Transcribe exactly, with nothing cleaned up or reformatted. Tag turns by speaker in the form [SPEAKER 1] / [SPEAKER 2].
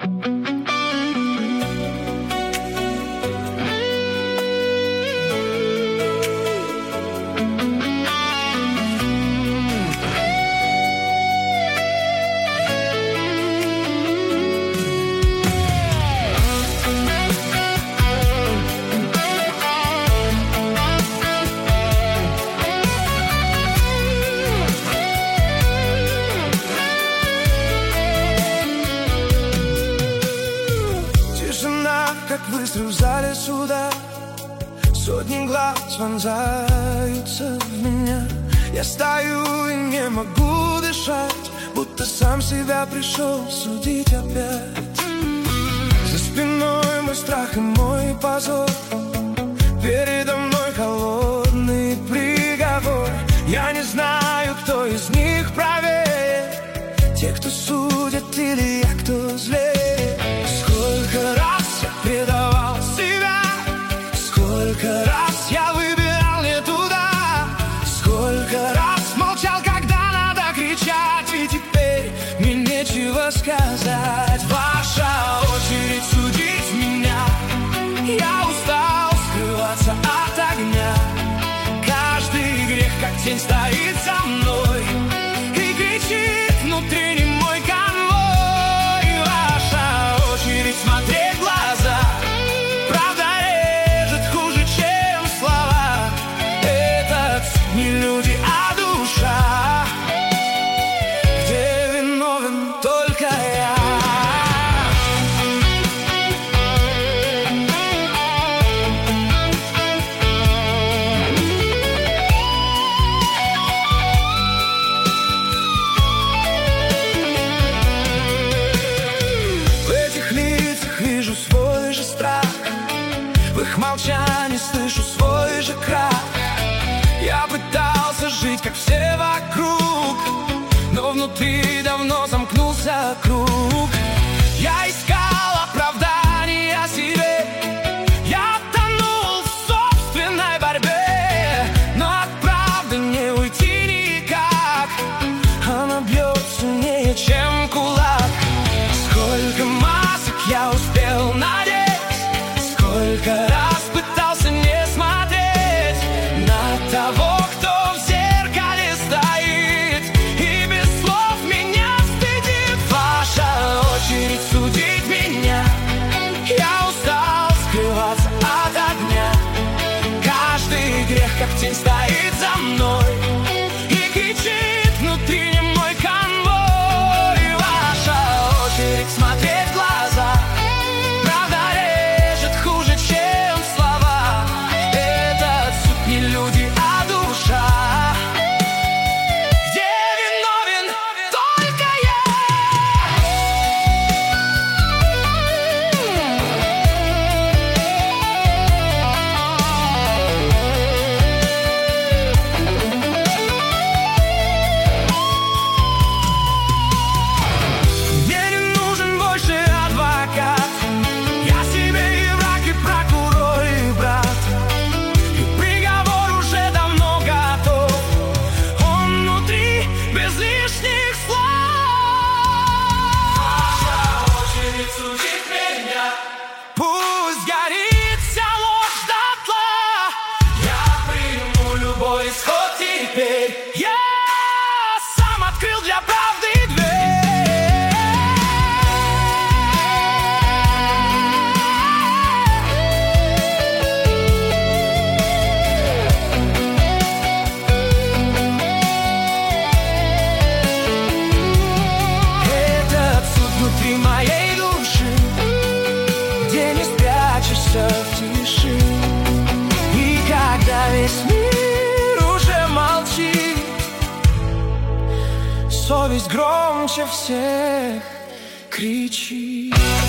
[SPEAKER 1] Как выстрел в зале суда, сотни глаз вонзаются в меня. Я стою и не могу дышать, будто сам себя пришел судить опять. За спиной мой страх и мой позор, передо мной холодный приговор. Я не знаю, кто из них правее, те, кто судят, или я, кто злее. Сколько раз я предавал себя, сколько раз я выбирал не туда, сколько раз молчал, когда надо кричать, и теперь мне нечего сказать. Ваша очередь судить меня, я устал скрываться от огня. Каждый грех, как тень, стоит за мной и кричит внутри немой конвой. Ваша очередь смотреть в глаза, правда режет хуже, чем слова. Это не люди, а душа, где виновен только я. Вижу свой же страх, в их молчании слышу свой же крах. Я пытался жить, как все вокруг, но внутри давно замкнулся круг. Я искал оправдания себе, я тонул в собственной борьбе, но от правды не уйти никак, она бьет сильнее, чем кулак. Сколько масок я успел надеть, сколько раз пытался не смотреть на того, кто в зеркале стоит и без слов меня стыдит. Ваша очередь судить меня, я устал скрываться от огня. Каждый грех, как тень, стоит за мной и кричит внутри немой конвой. Ваша очередь смотреть в глаза, правда режет хуже, чем слова. Этот суд не люди, а душа, где виновен только я. Мне не нужен больше адвокат, я себе и враг, и прокурор, и брат. И приговор уже давно готов, он внутри, без лишних слов. Ваша очередь судить меня, пусть горит вся ложь дотла. Я приму любой исход теперь, я сам открыл для правды дверь. Этот суд внутри моей души, где не спрячешься в тиши. И когда весь мир уже молчит, совесть громче всех кричит.